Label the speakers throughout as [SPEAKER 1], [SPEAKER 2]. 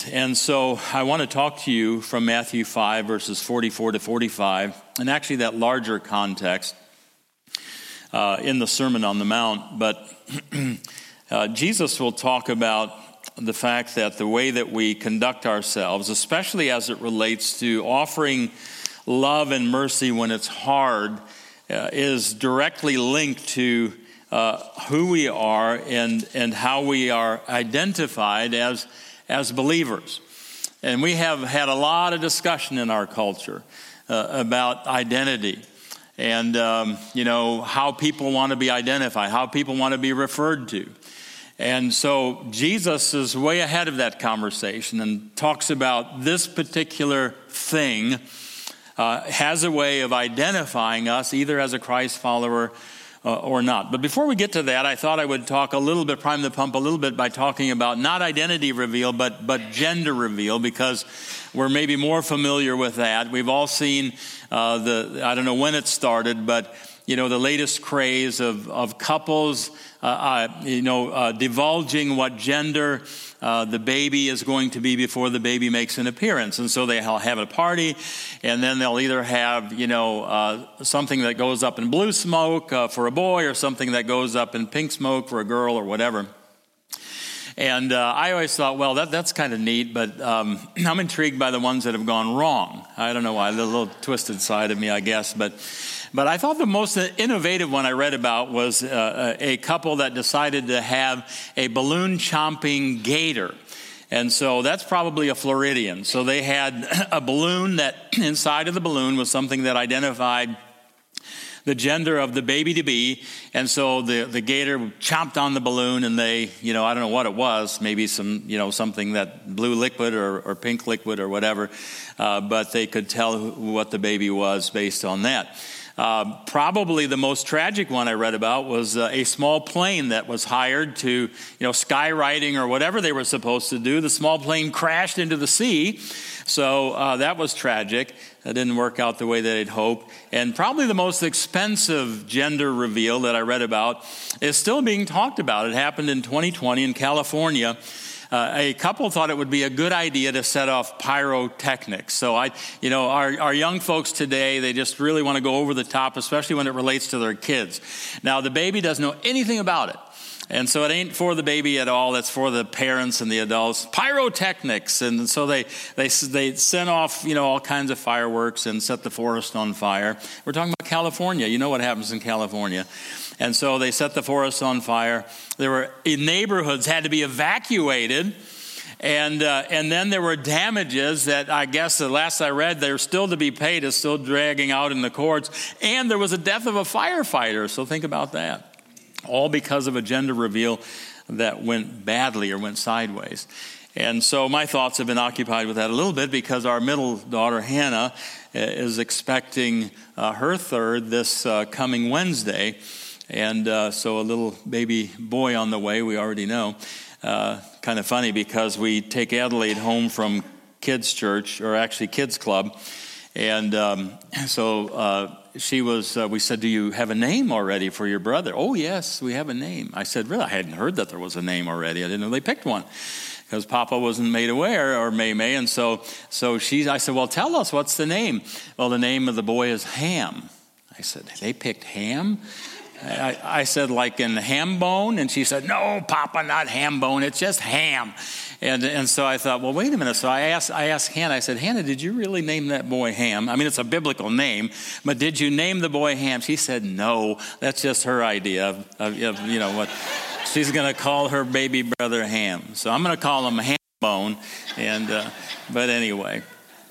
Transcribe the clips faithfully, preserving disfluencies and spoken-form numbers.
[SPEAKER 1] And so I want to talk to you from Matthew five, verses forty-four to forty-five, and actually that larger context uh, in the Sermon on the Mount. But uh, Jesus will talk about the fact that the way that we conduct ourselves, especially as it relates to offering love and mercy when it's hard, uh, is directly linked to uh, who we are and, and how we are identified as as believers. And we have had a lot of discussion in our culture uh, about identity and, um, you know, how people want to be identified, how people want to be referred to. And so Jesus is way ahead of that conversation and talks about this particular thing uh, has a way of identifying us either as a Christ follower Uh, or not. But before we get to that, I thought I would talk a little bit, prime the pump a little bit by talking about not identity reveal, but but gender reveal, because we're maybe more familiar with that. We've all seen uh, the, I don't know when it started, but you know, the latest craze of, of couples, uh, uh, you know, uh, divulging what gender uh, the baby is going to be before the baby makes an appearance. And so they'll have a party, and then they'll either have, you know, uh, something that goes up in blue smoke uh, for a boy or something that goes up in pink smoke for a girl or whatever. And uh, I always thought, well, that that's kind of neat, but um, I'm intrigued by the ones that have gone wrong. I don't know why, the little twisted side of me, I guess. But but I thought the most innovative one I read about was uh, a couple that decided to have a balloon-chomping gator. And so that's probably a Floridian. So they had a balloon that inside of the balloon was something that identified the gender of the baby to be, and so the, the gator chomped on the balloon, and they, you know, I don't know what it was, maybe some, you know, something that blue liquid or, or pink liquid or whatever, uh, but they could tell who, what the baby was based on that. Uh, probably the most tragic one I read about was uh, a small plane that was hired to, you know, skywriting or whatever they were supposed to do. The small plane crashed into the sea, so uh, that was tragic. That didn't work out the way that they'd hoped. And probably the most expensive gender reveal that I read about is still being talked about. It happened in twenty twenty in California. Uh, a couple thought it would be a good idea to set off pyrotechnics. So I, you know, our, our young folks today, they just really want to go over the top, especially when it relates to their kids. Now, the baby doesn't know anything about it. And so it ain't for the baby at all. It's for the parents and the adults. Pyrotechnics. And so they they they sent off, you know, all kinds of fireworks and set the forest on fire. We're talking about California. You know what happens in California. And so they set the forest on fire. There were neighborhoods had to be evacuated. And uh, and then there were damages that I guess the last I read, they're still to be paid. It's still dragging out in the courts. And there was a death of a firefighter. So think about that. All because of a gender reveal that went badly or went sideways. And so my thoughts have been occupied with that a little bit because our middle daughter, Hannah, is expecting uh, her third this uh, coming Wednesday. And uh, so a little baby boy on the way, we already know. Uh, kind of funny because we take Adelaide home from kids' church, or actually kids' club. And um, so uh, she was, uh, we said, do you have a name already for your brother? Oh, yes, we have a name. I said, really? I hadn't heard that there was a name already. I didn't know they picked one because Papa wasn't made aware, or May May. And so so she, I said, well, tell us, what's the name? Well, the name of the boy is Ham. I said, they picked Ham? I, I said, like in ham bone? And she said, no, Papa, not ham bone. It's just ham. And and so I thought, well, wait a minute. So I asked I asked Hannah, I said, Hannah, did you really name that boy Ham? I mean, it's a biblical name, but did you name the boy Ham? She said, no, that's just her idea of, of, of you know, what she's going to call her baby brother Ham. So I'm going to call him Ham Bone. And, uh, but anyway.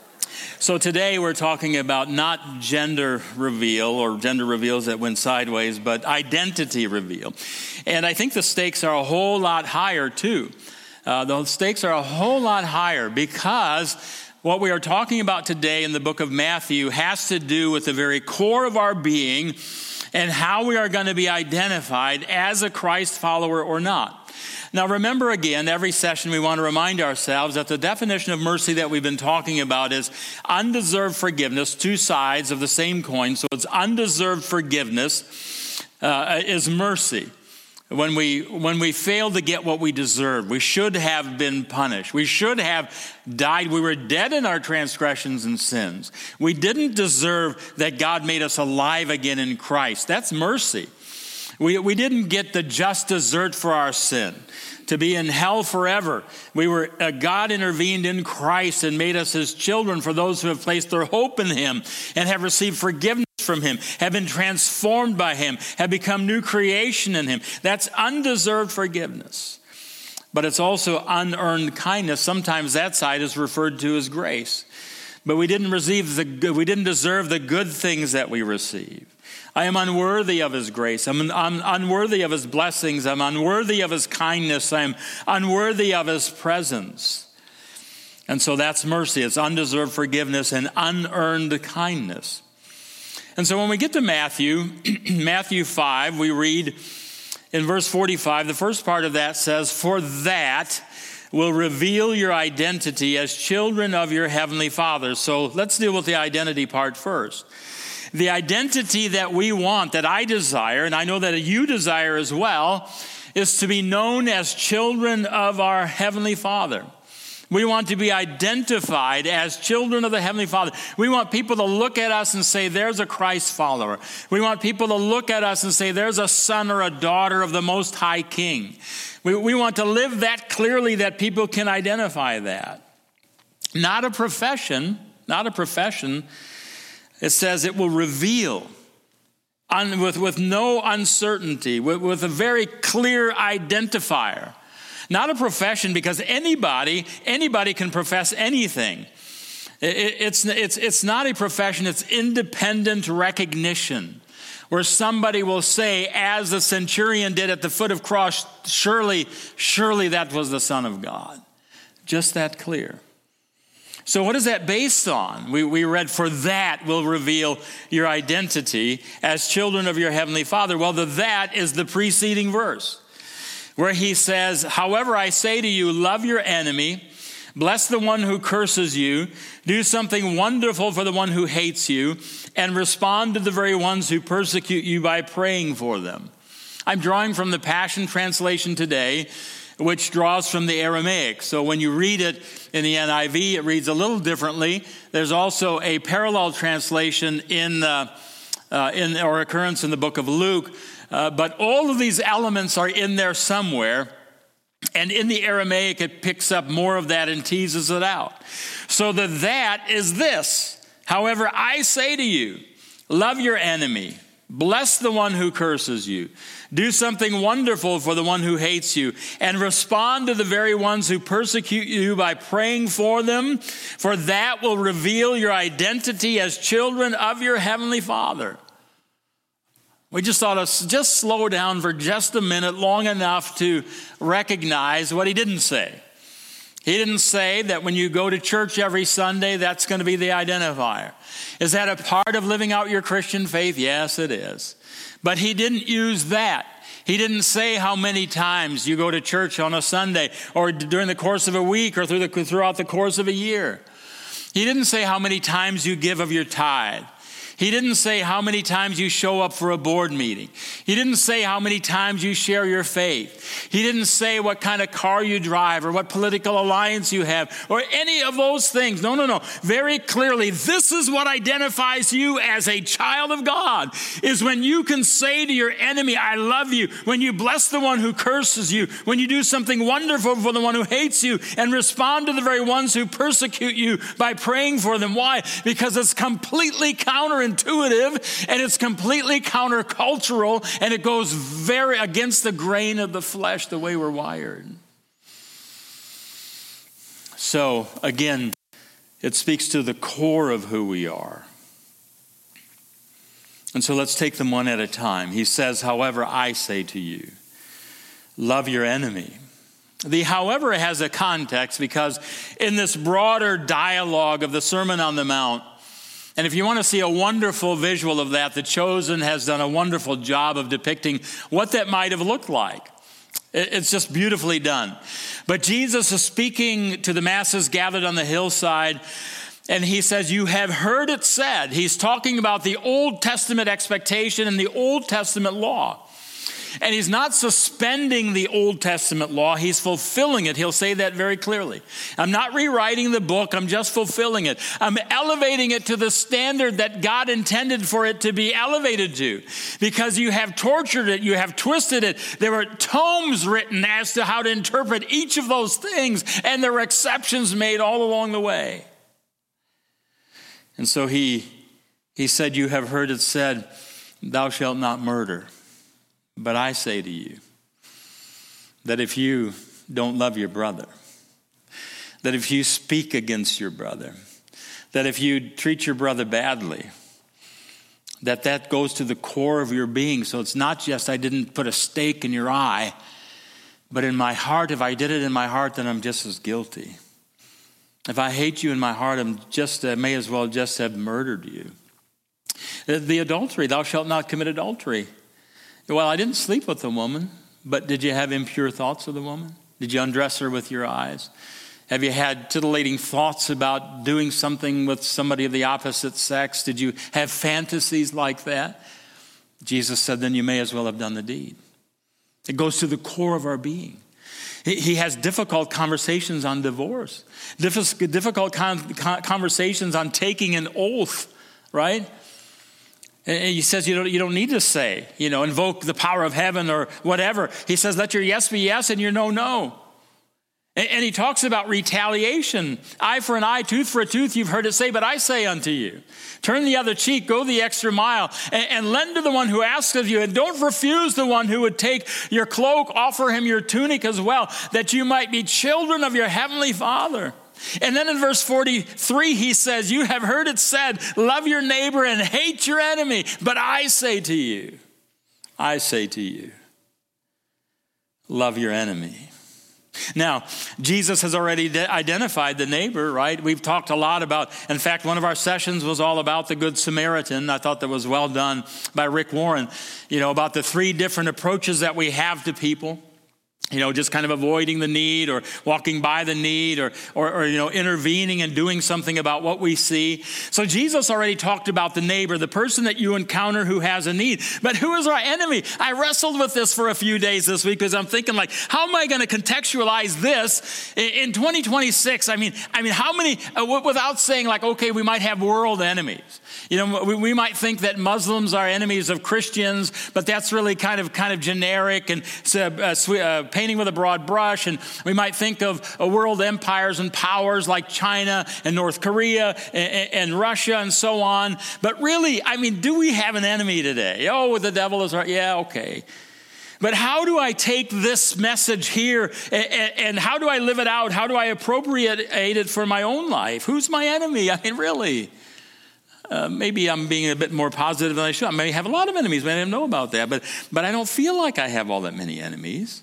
[SPEAKER 1] So today we're talking about not gender reveal or gender reveals that went sideways, but identity reveal. And I think the stakes are a whole lot higher too. Uh, the stakes are a whole lot higher because what we are talking about today in the book of Matthew has to do with the very core of our being and how we are going to be identified as a Christ follower or not. Now, remember again, every session we want to remind ourselves that the definition of mercy that we've been talking about is undeserved forgiveness, two sides of the same coin. So it's undeserved forgiveness uh, is mercy. when we when we fail to get what we deserve. We should have been punished. We should have died. We were dead in our transgressions and sins. We didn't deserve that God made us alive again in Christ. That's mercy. We, we didn't get the just desert for our sin, to be in hell forever. We were, uh, God intervened in Christ and made us his children for those who have placed their hope in him and have received forgiveness from him, have been transformed by him, have become new creation in him. That's undeserved forgiveness. But it's also unearned kindness. Sometimes that side is referred to as grace. But we didn't receive the good, we didn't deserve the good things that we receive. I am unworthy of his grace. I'm, I'm unworthy of his blessings. I'm unworthy of his kindness. I'm unworthy of his presence. And so that's mercy. It's undeserved forgiveness and unearned kindness. And so when we get to Matthew, Matthew five, we read in verse forty-five, the first part of that says, "For that will reveal your identity as children of your heavenly Father." So let's deal with the identity part first. The identity that we want, that I desire, and I know that you desire as well, is to be known as children of our Heavenly Father. We want to be identified as children of the Heavenly Father. We want people to look at us and say, there's a Christ follower. We want people to look at us and say, there's a son or a daughter of the Most High King. We, we want to live that clearly that people can identify that. Not a profession, not a profession. It says it will reveal un, with, with no uncertainty, with, with a very clear identifier. Not a profession, because anybody, anybody can profess anything. It, it's, it's, it's not a profession, it's independent recognition, where somebody will say, as the centurion did at the foot of cross, surely, surely that was the Son of God. Just that clear. So what is that based on? We, we read, for that will reveal your identity as children of your Heavenly Father. Well, the that is the preceding verse, where he says, however, I say to you, love your enemy, bless the one who curses you, do something wonderful for the one who hates you, and respond to the very ones who persecute you by praying for them. I'm drawing from the Passion Translation today, which draws from the Aramaic. So when you read it in the N I V, it reads a little differently. There's also a parallel translation in, uh, uh, in or occurrence in the book of Luke. Uh, but all of these elements are in there somewhere. And in the Aramaic, it picks up more of that and teases it out. So the that is this. However, I say to you, love your enemy. Bless the one who curses you. Do something wonderful for the one who hates you. And respond to the very ones who persecute you by praying for them. For that will reveal your identity as children of your Heavenly Father. We just ought to just slow down for just a minute, long enough to recognize what he didn't say. He didn't say that when you go to church every Sunday, that's going to be the identifier. Is that a part of living out your Christian faith? Yes, it is. But he didn't use that. He didn't say how many times you go to church on a Sunday or during the course of a week or through the, throughout the course of a year. He didn't say how many times you give of your tithe. He didn't say how many times you show up for a board meeting. He didn't say how many times you share your faith. He didn't say what kind of car you drive or what political alliance you have or any of those things. No, no, no. Very clearly, this is what identifies you as a child of God, is when you can say to your enemy, I love you, when you bless the one who curses you, when you do something wonderful for the one who hates you, and respond to the very ones who persecute you by praying for them. Why? Because it's completely counterintuitive. Intuitive, and it's completely countercultural, and it goes very against the grain of the flesh, the way we're wired. So again, it speaks to the core of who we are. And so let's take them one at a time. He says, however, I say to you, love your enemy. The however has a context, because in this broader dialogue of the Sermon on the Mount, and if you want to see a wonderful visual of that, The Chosen has done a wonderful job of depicting what that might have looked like. It's just beautifully done. But Jesus is speaking to the masses gathered on the hillside, and he says, you have heard it said. He's talking about the Old Testament expectation and the Old Testament law. And he's not suspending the Old Testament law. He's fulfilling it. He'll say that very clearly. I'm not rewriting the book. I'm just fulfilling it. I'm elevating it to the standard that God intended for it to be elevated to. Because you have tortured it. You have twisted it. There were tomes written as to how to interpret each of those things. And there were exceptions made all along the way. And so he, he said, you have heard it said, thou shalt not murder. But I say to you that if you don't love your brother, that if you speak against your brother, that if you treat your brother badly, that that goes to the core of your being. So it's not just I didn't put a stake in your eye, but in my heart, if I did it in my heart, then I'm just as guilty. If I hate you in my heart, I'm just uh, may as well just have murdered you. The, the adultery, thou shalt not commit adultery. Well, I didn't sleep with the woman, but did you have impure thoughts of the woman? Did you undress her with your eyes? Have you had titillating thoughts about doing something with somebody of the opposite sex? Did you have fantasies like that? Jesus said, then you may as well have done the deed. It goes to the core of our being. He has difficult conversations on divorce, difficult conversations on taking an oath, right? And he says you don't, you don't need to say, you know, invoke the power of heaven or whatever. He says, let your yes be yes and your no, no. And, and he talks about retaliation. Eye for an eye, tooth for a tooth, you've heard it say, but I say unto you, turn the other cheek, go the extra mile, and, and lend to the one who asks of you. And don't refuse the one who would take your cloak, offer him your tunic as well, that you might be children of your heavenly Father. And then in verse forty-three, he says, you have heard it said, love your neighbor and hate your enemy. But I say to you, I say to you, love your enemy. Now, Jesus has already de- identified the neighbor, right? We've talked a lot about, in fact, one of our sessions was all about the Good Samaritan. I thought that was well done by Rick Warren, you know, about the three different approaches that we have to people. You know, just kind of avoiding the need or walking by the need or, or, or, you know, intervening and doing something about what we see. So Jesus already talked about the neighbor, the person that you encounter who has a need. But who is our enemy? I wrestled with this for a few days this week because I'm thinking like, how am I going to contextualize this in twenty twenty-six? I mean, I mean, how many, uh, without saying like, okay, we might have world enemies. You know, we, we might think that Muslims are enemies of Christians, but that's really kind of kind of generic and uh, uh, painting with a broad brush. And we might think of uh, world empires and powers like China and North Korea and, and Russia and so on. But really, I mean, do we have an enemy today? Oh, the devil is right. Yeah, okay. But how do I take this message here and, and how do I live it out? How do I appropriate it for my own life? Who's my enemy? I mean, really? Uh, maybe I'm being a bit more positive than I should. I may have a lot of enemies, but I didn't know about that. But, but I don't feel like I have all that many enemies.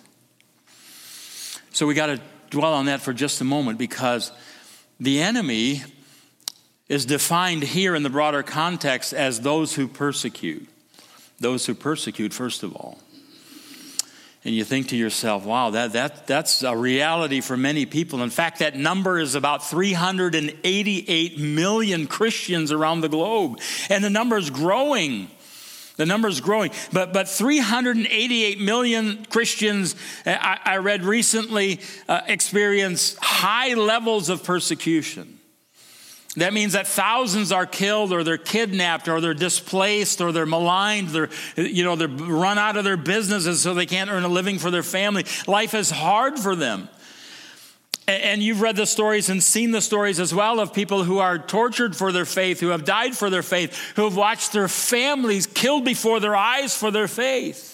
[SPEAKER 1] So we got to dwell on that for just a moment because the enemy is defined here in the broader context as those who persecute. Those who persecute, first of all. And you think to yourself, wow, that, that, that's a reality for many people. In fact, that number is about three hundred eighty-eight million Christians around the globe. And the number is growing. The number is growing. But, but three hundred eighty-eight million Christians, I, I read recently, uh, experience high levels of persecution. That means that thousands are killed or they're kidnapped or they're displaced or they're maligned. They're, you know, they're run out of their businesses so they can't earn a living for their family. Life is hard for them. And you've read the stories and seen the stories as well of people who are tortured for their faith, who have died for their faith, who have watched their families killed before their eyes for their faith.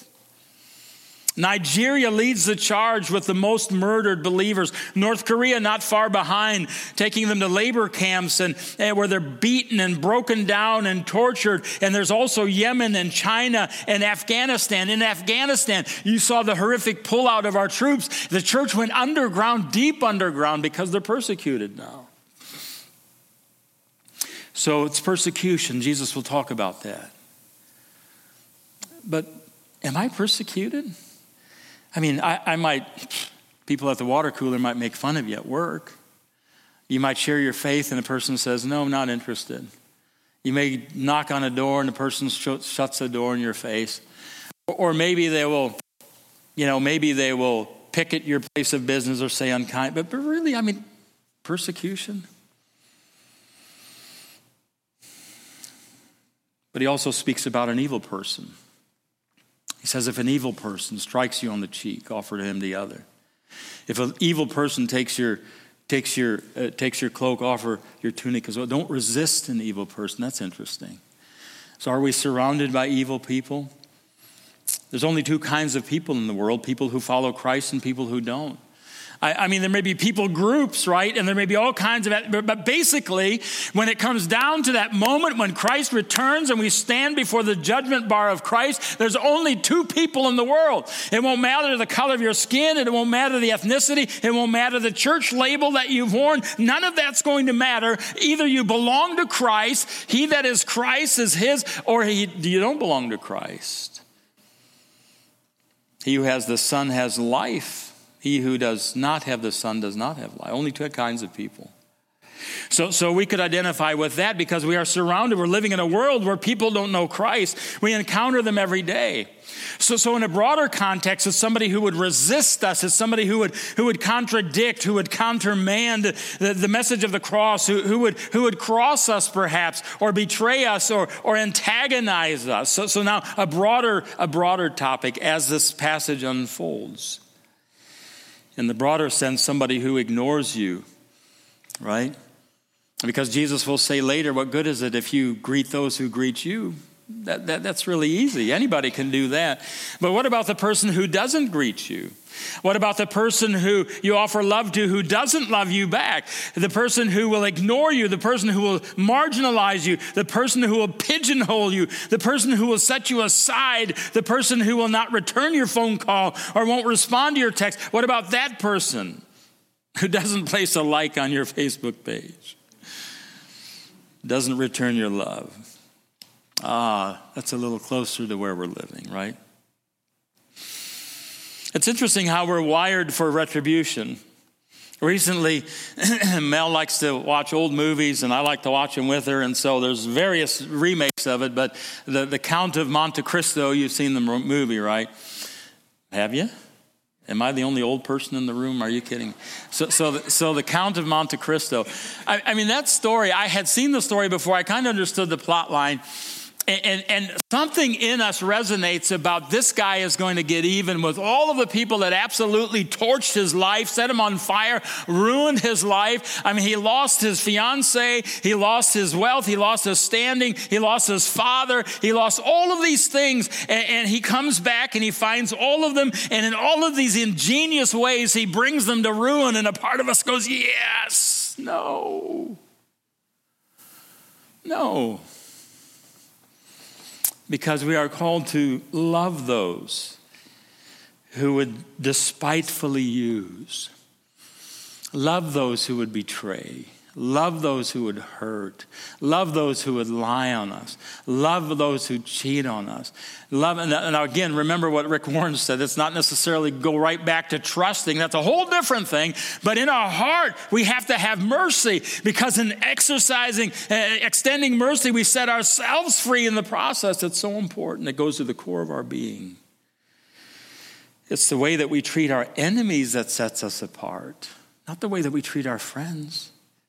[SPEAKER 1] Nigeria leads the charge with the most murdered believers. North Korea not far behind, taking them to labor camps and, and where they're beaten and broken down and tortured. And there's also Yemen and China and Afghanistan. In Afghanistan, you saw the horrific pullout of our troops. The church went underground, deep underground, because they're persecuted now. So it's persecution. Jesus will talk about that. But am I persecuted? I mean, I, I might, people at the water cooler might make fun of you at work. You might share your faith and the person says, no, I'm not interested. You may knock on a door and the person sh- shuts the door in your face. Or, or maybe they will, you know, maybe they will picket your place of business or say unkind. But, but really, I mean, persecution. But he also speaks about an evil person. He says, if an evil person strikes you on the cheek, offer to him the other. If an evil person takes your takes your uh, takes your cloak, offer your tunic as well. Don't resist an evil person. That's interesting. So are we surrounded by evil people? There's only two kinds of people in the world, people who follow Christ and people who don't. I, I mean, there may be people groups, right? And there may be all kinds of, but basically, when it comes down to that moment when Christ returns and we stand before the judgment bar of Christ, there's only two people in the world. It won't matter the color of your skin. It won't matter the ethnicity. It won't matter the church label that you've worn. None of that's going to matter. Either you belong to Christ, he that is Christ is his, or he, you don't belong to Christ. He who has the Son has life. He who does not have the Son does not have life. Only two kinds of people. So, so we could identify with that because we are surrounded. We're living in a world where people don't know Christ. We encounter them every day. So, so in a broader context, it's somebody who would resist us. It's somebody who would who would contradict, who would countermand the, the message of the cross, who, who would who would cross us perhaps, or betray us, or or antagonize us. So, so now a broader a broader topic as this passage unfolds. In the broader sense, somebody who ignores you, right? Because Jesus will say later, what good is it if you greet those who greet you? That, that, that's really easy. Anybody can do that. But what about the person who doesn't greet you? What about the person who you offer love to who doesn't love you back? The person who will ignore you, the person who will marginalize you, the person who will pigeonhole you, the person who will set you aside, the person who will not return your phone call or won't respond to your text. What about that person who doesn't place a like on your Facebook page? Doesn't return your love? Ah, that's a little closer to where we're living, right? It's interesting how we're wired for retribution. Recently, Mel likes to watch old movies, and I like to watch them with her, and so there's various remakes of it, but the, the Count of Monte Cristo, you've seen the movie, right? Have you? Am I the only old person in the room? Are you kidding? So so the, so the Count of Monte Cristo. I, I mean, that story, I had seen the story before. I kind of understood the plot line. And, and, and something in us resonates about this guy is going to get even with all of the people that absolutely torched his life, set him on fire, ruined his life. I mean, he lost his fiance, he lost his wealth, he lost his standing, he lost his father, he lost all of these things. And, and he comes back and he finds all of them. And in all of these ingenious ways, he brings them to ruin. And a part of us goes, yes, no, no. Because we are called to love those who would despitefully use. Love those who would betray. Love those who would hurt. Love those who would lie on us. Love those who cheat on us. Love, and now again, remember what Rick Warren said. It's not necessarily go right back to trusting. That's a whole different thing. But in our heart, we have to have mercy, because in exercising, uh, extending mercy, we set ourselves free in the process. It's so important. It goes to the core of our being. It's the way that we treat our enemies that sets us apart, not the way that we treat our friends.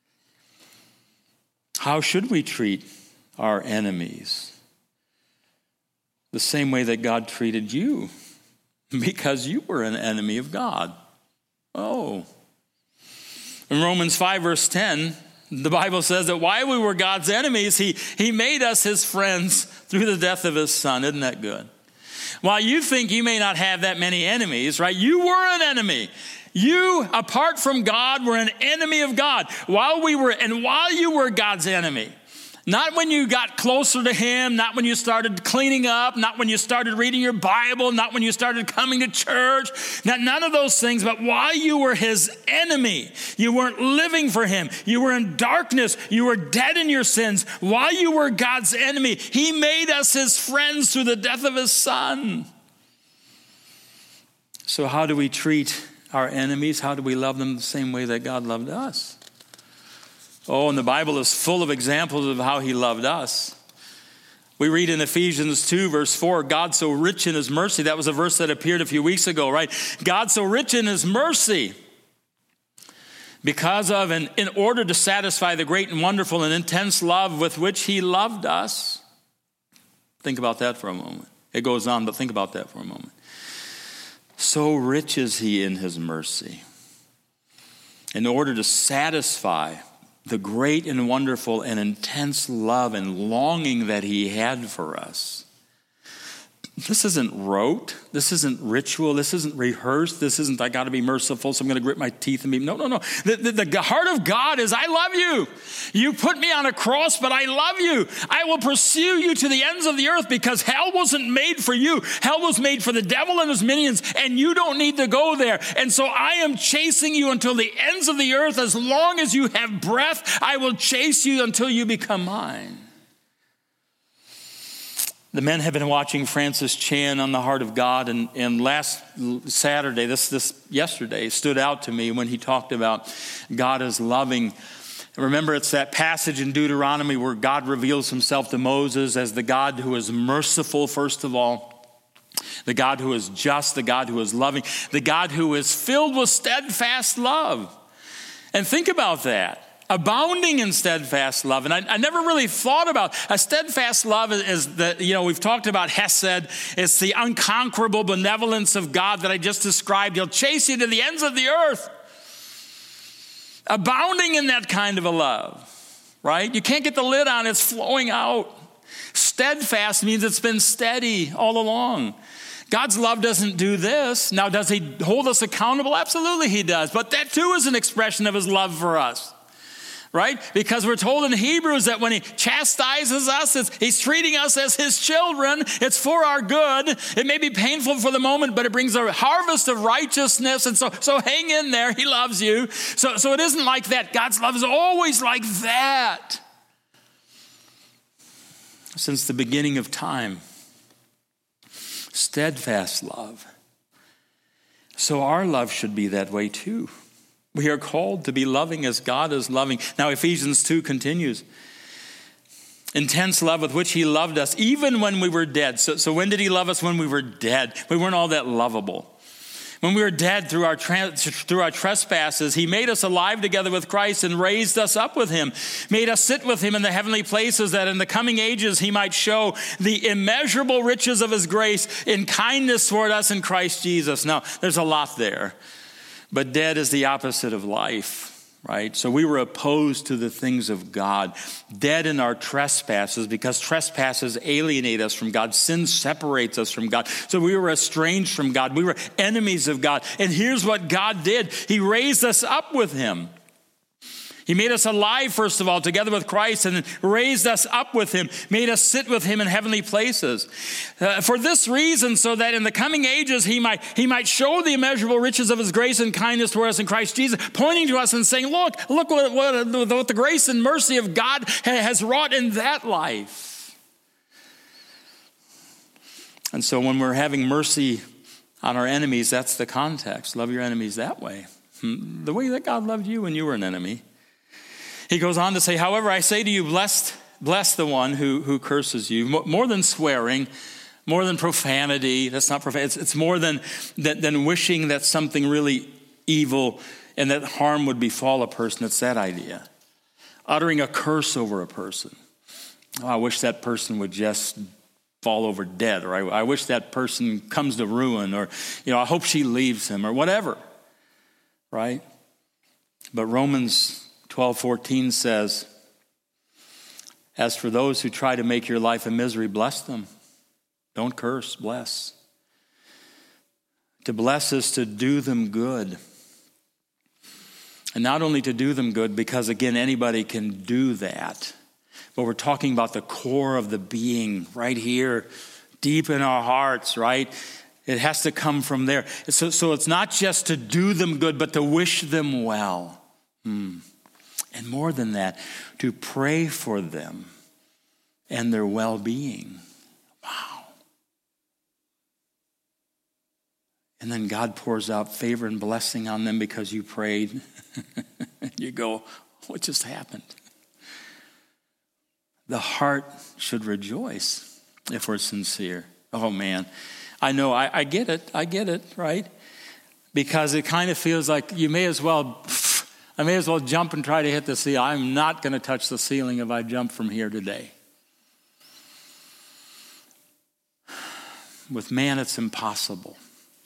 [SPEAKER 1] How should we treat our enemies? The same way that God treated you, because you were an enemy of God. Oh. In Romans five, verse ten, the Bible says that while we were God's enemies, he, he made us his friends through the death of his Son. Isn't that good? While you think you may not have that many enemies, right? You were an enemy. You, apart from God, were an enemy of God. While we were, and while you were God's enemy, not when you got closer to him, not when you started cleaning up, not when you started reading your Bible, not when you started coming to church, not, none of those things, but while you were his enemy, you weren't living for him. You were in darkness. You were dead in your sins. While you were God's enemy, he made us his friends through the death of his Son. So how do we treat our enemies? How do we love them the same way that God loved us? Oh, and the Bible is full of examples of how he loved us. We read in Ephesians two, verse four, God so rich in his mercy. That was a verse that appeared a few weeks ago, right? God so rich in his mercy because of and in order to satisfy the great and wonderful and intense love with which he loved us. Think about that for a moment. It goes on, but think about that for a moment. So rich is he in his mercy, in order to satisfy the great and wonderful and intense love and longing that he had for us. This isn't rote. This isn't ritual. This isn't rehearsed. This isn't, I got to be merciful, so I'm going to grit my teeth and be, no, no, no. The, the, the heart of God is, I love you. You put me on a cross, but I love you. I will pursue you to the ends of the earth because hell wasn't made for you. Hell was made for the devil and his minions, and you don't need to go there. And so I am chasing you until the ends of the earth. As long as you have breath, I will chase you until you become mine. The men have been watching Francis Chan on the Heart of God, and, and last Saturday, this, this yesterday, stood out to me when he talked about God is loving. Remember, it's that passage in Deuteronomy where God reveals himself to Moses as the God who is merciful, first of all, the God who is just, the God who is loving, the God who is filled with steadfast love. And think about that. Abounding in steadfast love. And I, I never really thought about a steadfast love is, is the, you know, we've talked about Hesed. It's the unconquerable benevolence of God that I just described. He'll chase you to the ends of the earth. Abounding in that kind of a love, right? You can't get the lid on it. It's flowing out. Steadfast means it's been steady all along. God's love doesn't do this. Now, does he hold us accountable? Absolutely he does. But that too is an expression of his love for us. Right? Because we're told in Hebrews that when he chastises us, it's, he's treating us as his children. It's for our good. It may be painful for the moment, but it brings a harvest of righteousness. And so, so hang in there. He loves you. So, so it isn't like that. God's love is always like that. Since the beginning of time. Steadfast love. So our love should be that way too. We are called to be loving as God is loving. Now Ephesians two continues. Intense love with which he loved us even when we were dead. So, so when did he love us? When we were dead. We weren't all that lovable. When we were dead through our, trans, through our trespasses, he made us alive together with Christ and raised us up with him. Made us sit with him in the heavenly places that in the coming ages he might show the immeasurable riches of his grace in kindness toward us in Christ Jesus. Now there's a lot there. But dead is the opposite of life, right? So we were opposed to the things of God. Dead in our trespasses because trespasses alienate us from God. Sin separates us from God. So we were estranged from God. We were enemies of God. And here's what God did. He raised us up with him. He made us alive, first of all, together with Christ, and then raised us up with him, made us sit with him in heavenly places. Uh, for this reason, so that in the coming ages he might, he might show the immeasurable riches of his grace and kindness toward us in Christ Jesus, pointing to us and saying, look, look what, what, what the grace and mercy of God has wrought in that life. And so when we're having mercy on our enemies, that's the context. Love your enemies that way. The way that God loved you when you were an enemy. He goes on to say, however, I say to you, blessed, bless the one who, who curses you. More than swearing, more than profanity. That's not profanity. It's, it's more than, than, than wishing that something really evil and that harm would befall a person. It's that idea. Uttering a curse over a person. Oh, I wish that person would just fall over dead. Or I, I wish that person comes to ruin. Or, you know, I hope she leaves him or whatever. Right? But Romans twelve fourteen says, as for those who try to make your life a misery, bless them. Don't curse, bless. To bless is to do them good. And not only to do them good, because again, anybody can do that. But we're talking about the core of the being right here, deep in our hearts, right? It has to come from there. So, so it's not just to do them good, but to wish them well. Hmm. And more than that, to pray for them and their well-being. Wow. And then God pours out favor and blessing on them because you prayed. You go, what just happened? the heart should rejoice if we're sincere. Oh man, I know, I, I get it, I get it, right? Because it kind of feels like you may as well, I may as well jump and try to hit the ceiling. I'm not going to touch the ceiling if I jump from here today. With man, it's impossible.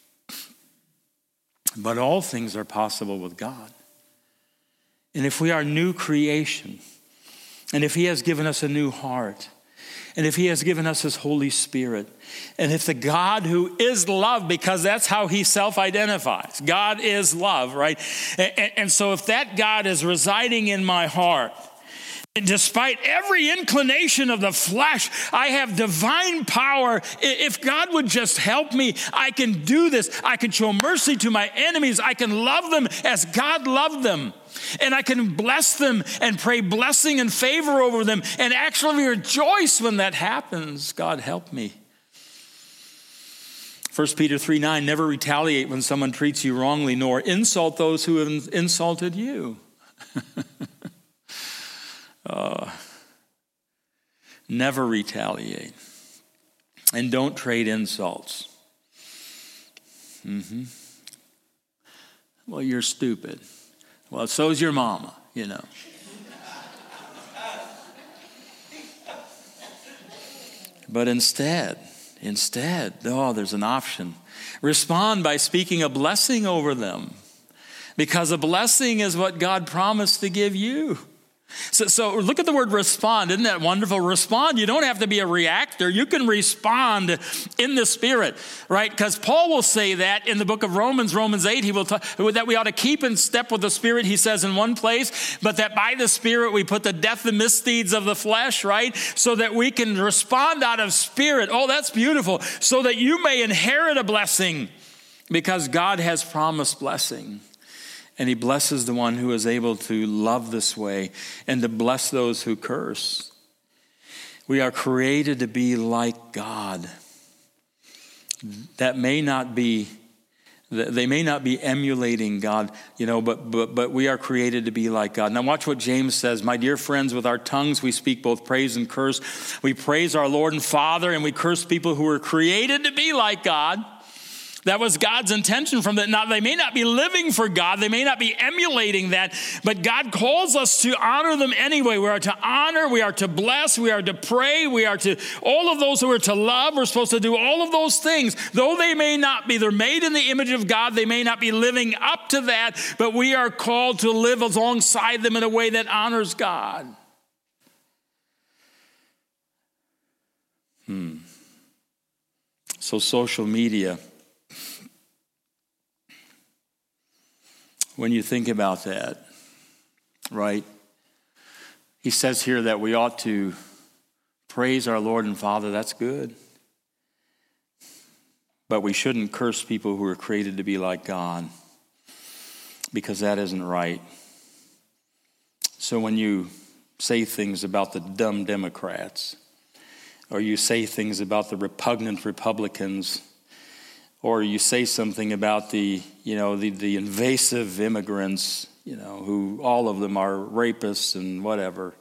[SPEAKER 1] But all things are possible with God. And if we are new creation, and if he has given us a new heart, and if he has given us his Holy Spirit, and if the God who is love, because that's how he self-identifies, God is love, right? And, and so if that God is residing in my heart, and despite every inclination of the flesh, I have divine power. If God would just help me, I can do this. I can show mercy to my enemies. I can love them as God loved them. And I can bless them and pray blessing and favor over them and actually rejoice when that happens. God help me. First Peter three nine, never retaliate when someone treats you wrongly, nor insult those who have insulted you. uh, never retaliate. And don't trade insults. Mm-hmm. Well, you're stupid. Well, so's your mama, you know. But instead, instead, oh, there's an option. Respond by speaking a blessing over them. Because a blessing is what God promised to give you. So, so look at the word respond. Isn't that wonderful? Respond. You don't have to be a reactor. You can respond in the Spirit, right? Because Paul will say that in the book of Romans, Romans eight, he will talk that we ought to keep in step with the Spirit, he says in one place, but that by the Spirit we put to death the misdeeds of the flesh, right? So that we can respond out of Spirit. Oh, that's beautiful. So that you may inherit a blessing because God has promised blessing. And he blesses the one who is able to love this way and to bless those who curse. We are created to be like God. That may not be, they may not be emulating God, you know, but, but, but we are created to be like God. Now watch what James says. My dear friends, with our tongues we speak both praise and curse. We praise our Lord and Father, and we curse people who were created to be like God. That was God's intention from that. Now, they may not be living for God. They may not be emulating that. But God calls us to honor them anyway. We are to honor. We are to bless. We are to pray. We are to, all of those who are to love, we're supposed to do all of those things. Though they may not be, they're made in the image of God. They may not be living up to that. But we are called to live alongside them in a way that honors God. Hmm. So social media. When you think about that, right? He says here that we ought to praise our Lord and Father. That's good. But we shouldn't curse people who are created to be like God, because that isn't right. So when you say things about the dumb Democrats, or you say things about the repugnant Republicans, or you say something about the, you know, the, the invasive immigrants, you know, who all of them are rapists and whatever.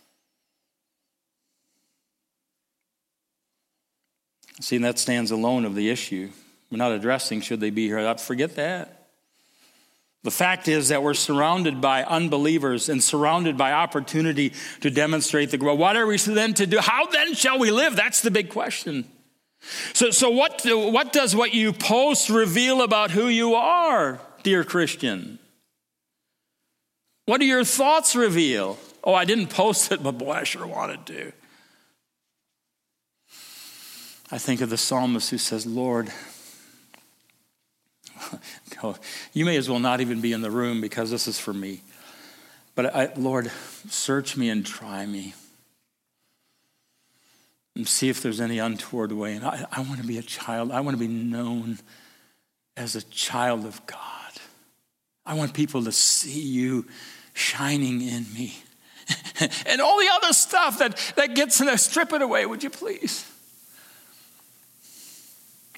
[SPEAKER 1] See, and that stands alone of the issue. We're not addressing should they be here. Forget that. The fact is that we're surrounded by unbelievers and surrounded by opportunity to demonstrate the growth. What are we then to do? How then shall we live? That's the big question. So, so what, what does what you post reveal about who you are, dear Christian? What do your thoughts reveal? Oh, I didn't post it, but boy, I sure wanted to. I think of the psalmist who says, Lord, you may as well not even be in the room because this is for me. But I, Lord, search me and try me. And see if there's any untoward way. And I, I want to be a child. I want to be known as a child of God. I want people to see you shining in me. And all the other stuff that, that gets in there, strip it away, would you please?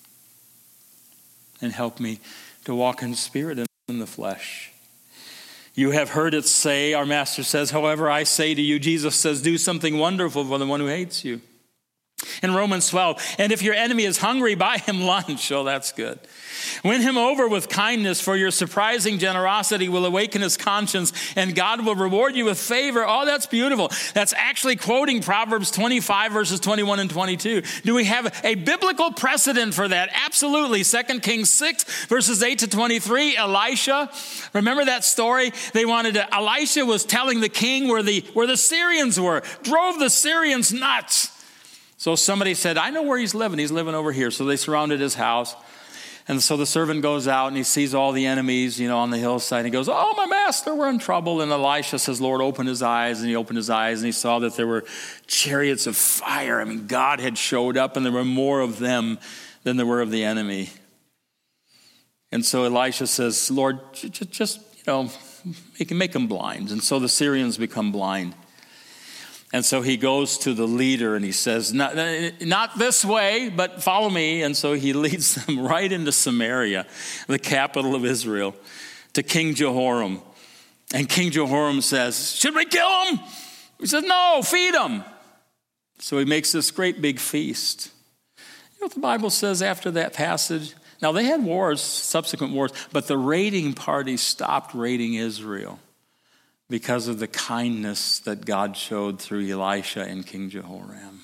[SPEAKER 1] And help me to walk in spirit and in the flesh. You have heard it say, our master says, however, I say to you, Jesus says, do something wonderful for the one who hates you. In Romans twelve, and if your enemy is hungry, buy him lunch. Oh, that's good. Win him over with kindness, for your surprising generosity will awaken his conscience, and God will reward you with favor. Oh, that's beautiful. That's actually quoting Proverbs twenty-five, verses twenty-one and twenty-two. Do we have a biblical precedent for that? Absolutely. Second Kings six, verses eight to twenty-three, Elisha. Remember that story? They wanted to, Elisha was telling the king where the, where the Syrians were, drove the Syrians nuts. So somebody said, I know where he's living. He's living over here. So they surrounded his house. And so the servant goes out and he sees all the enemies, you know, on the hillside. He goes, oh, my master, we're in trouble. And Elisha says, Lord, open his eyes. And he opened his eyes and he saw that there were chariots of fire. I mean, God had showed up and there were more of them than there were of the enemy. And so Elisha says, Lord, just, just you know, make, make them blind. And so the Syrians become blind. And so he goes to the leader and he says, not, not this way, but follow me. And so he leads them right into Samaria, the capital of Israel, to King Jehoram. And King Jehoram says, should we kill him? He says, no, feed him. So he makes this great big feast. You know what the Bible says after that passage? Now they had wars, subsequent wars, but the raiding party stopped raiding Israel, because of the kindness that God showed through Elisha and King Jehoram.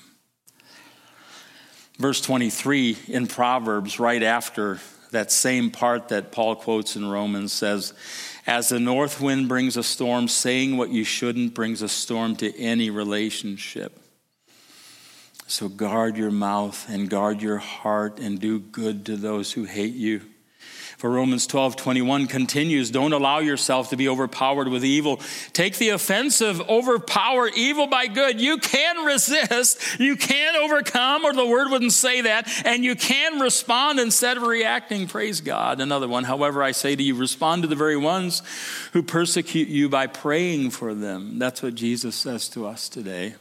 [SPEAKER 1] Verse twenty-three in Proverbs, right after that same part that Paul quotes in Romans, says, as the north wind brings a storm, saying what you shouldn't brings a storm to any relationship. So guard your mouth and guard your heart and do good to those who hate you. For Romans twelve twenty-one continues, don't allow yourself to be overpowered with evil. Take the offensive, overpower evil by good. You can resist, you can overcome, or the word wouldn't say that, and you can respond instead of reacting. Praise God. Another one, however, I say to you, respond to the very ones who persecute you by praying for them. That's what Jesus says to us today.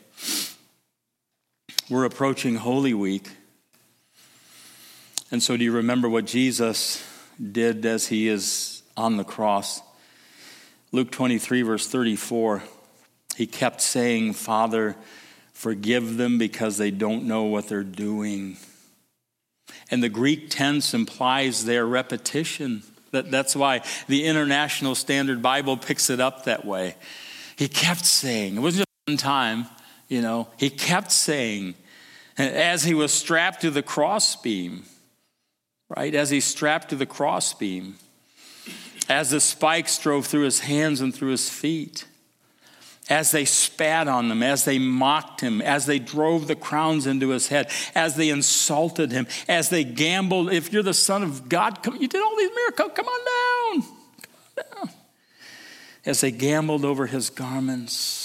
[SPEAKER 1] We're approaching Holy Week. And so do you remember what Jesus did as he is on the cross? Luke twenty-three, verse thirty-four, he kept saying, Father, forgive them because they don't know what they're doing. And the Greek tense implies their repetition. That, that's why the International Standard Bible picks it up that way. He kept saying, it wasn't just one time, you know, he kept saying, as he was strapped to the crossbeam, right, as he's strapped to the crossbeam, as the spikes drove through his hands and through his feet, as they spat on him, as they mocked him, as they drove the crowns into his head, as they insulted him, as they gambled, if you're the Son of God, come, you did all these miracles, come on down, come on down. As they gambled over his garments.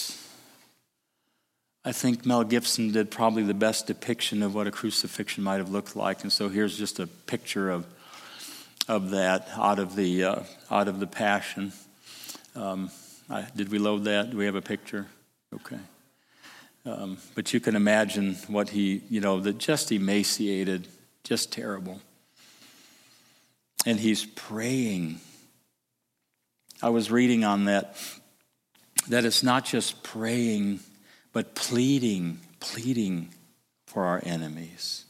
[SPEAKER 1] I think Mel Gibson did probably the best depiction of what a crucifixion might have looked like. And so here's just a picture of of that out of the uh, out of the Passion. Um, I, did we load that? Do we have a picture? Okay. Um, but you can imagine what he, you know, the just emaciated, just terrible. And he's praying. I was reading on that, that it's not just praying, but pleading, pleading for our enemies.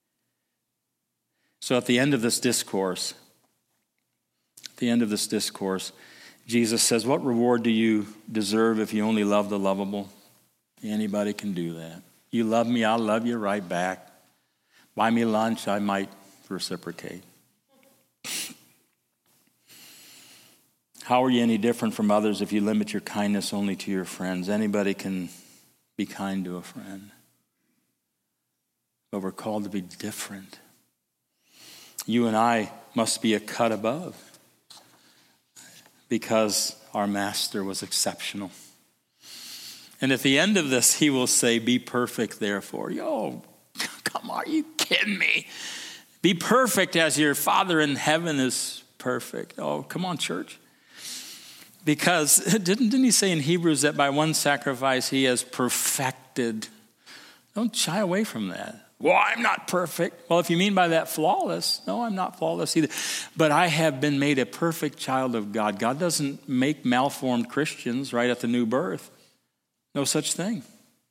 [SPEAKER 1] So at the end of this discourse, at the end of this discourse, Jesus says, what reward do you deserve if you only love the lovable? Anybody can do that. You love me, I'll love you right back. Buy me lunch, I might reciprocate. How are you any different from others if you limit your kindness only to your friends? Anybody can be kind to a friend. But we're called to be different. You and I must be a cut above because our master was exceptional. And at the end of this, he will say, be perfect, therefore. Yo, come on, are you kidding me? Be perfect as your Father in heaven is perfect. Oh, come on, church. Because didn't, didn't he say in Hebrews that by one sacrifice he has perfected? Don't shy away from that. Well, I'm not perfect. Well, if you mean by that flawless, no, I'm not flawless either. But I have been made a perfect child of God. God doesn't make malformed Christians right at the new birth. No such thing.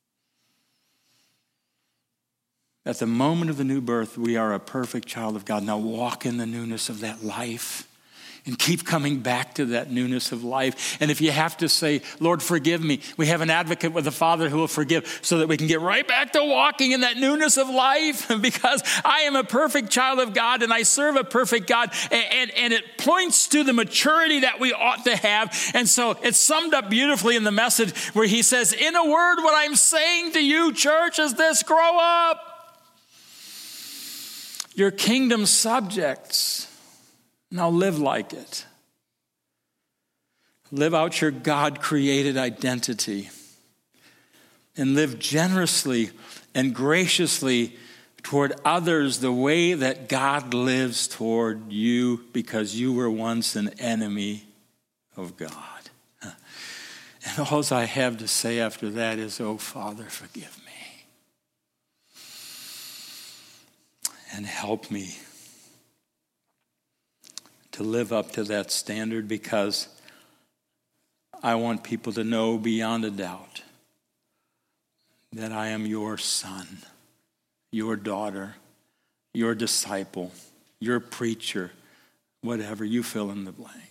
[SPEAKER 1] At the moment of the new birth, we are a perfect child of God. Now walk in the newness of that life and keep coming back to that newness of life. And if you have to say, Lord, forgive me, we have an advocate with the Father who will forgive so that we can get right back to walking in that newness of life because I am a perfect child of God and I serve a perfect God. And, and, and it points to the maturity that we ought to have. And so it's summed up beautifully in the message where he says, in a word, what I'm saying to you, church, is this: grow up. Your kingdom subjects. Now live like it. Live out your God-created identity. And live generously and graciously toward others the way that God lives toward you, because you were once an enemy of God. And all I have to say after that is, oh, Father, forgive me. And help me to live up to that standard, because I want people to know beyond a doubt that I am your son, your daughter, your disciple, your preacher, whatever, you fill in the blank.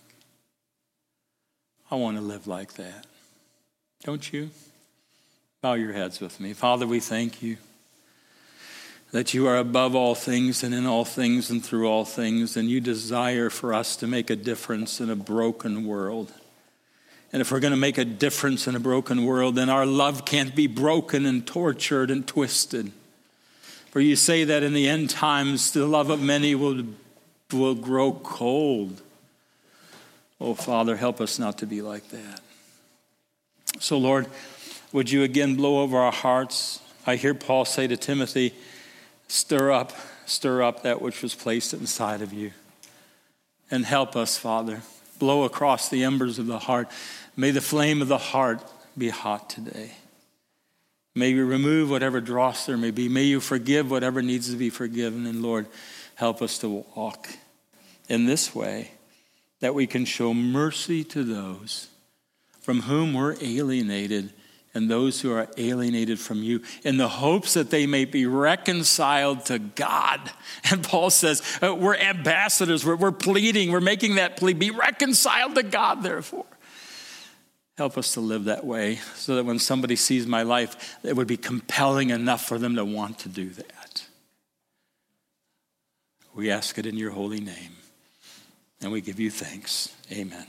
[SPEAKER 1] I want to live like that. Don't you? Bow your heads with me. Father, we thank you that you are above all things and in all things and through all things, and you desire for us to make a difference in a broken world. And if we're going to make a difference in a broken world, then our love can't be broken and tortured and twisted. For you say that in the end times, the love of many will, will grow cold. Oh, Father, help us not to be like that. So, Lord, would you again blow over our hearts? I hear Paul say to Timothy, Stir up, stir up that which was placed inside of you. And help us, Father. Blow across the embers of the heart. May the flame of the heart be hot today. May you remove whatever dross there may be. May you forgive whatever needs to be forgiven. And Lord, help us to walk in this way, that we can show mercy to those from whom we're alienated, and those who are alienated from you, in the hopes that they may be reconciled to God. And Paul says, uh, we're ambassadors, we're, we're pleading, we're making that plea, be reconciled to God, therefore. Help us to live that way, so that when somebody sees my life, it would be compelling enough for them to want to do that. We ask it in your holy name, and we give you thanks. Amen.